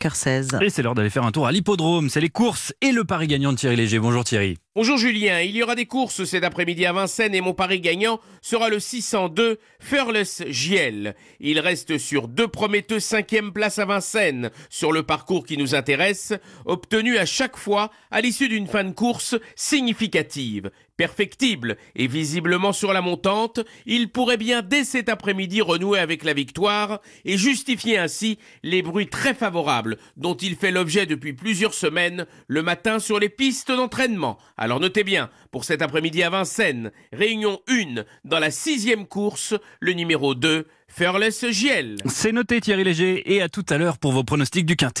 cœur 16. Et c'est l'heure d'aller faire un tour à l'hippodrome. C'est les courses et le pari gagnant de Thierry Léger. Bonjour Thierry. Bonjour Julien, il y aura des courses cet après-midi à Vincennes et mon pari gagnant sera le 602 Fearless Giel. Il reste sur deux prometteux 5e place à Vincennes sur le parcours qui nous intéresse, obtenu à chaque fois à l'issue d'une fin de course significative. Perfectible et visiblement sur la montante, il pourrait bien dès cet après-midi renouer avec la victoire et justifier ainsi les bruits très favorables dont il fait l'objet depuis plusieurs semaines le matin sur les pistes d'entraînement. Alors notez bien, pour cet après-midi à Vincennes, réunion 1 dans la 6e course, le numéro 2, Fearless Giel. C'est noté Thierry Léger et à tout à l'heure pour vos pronostics du Quintet.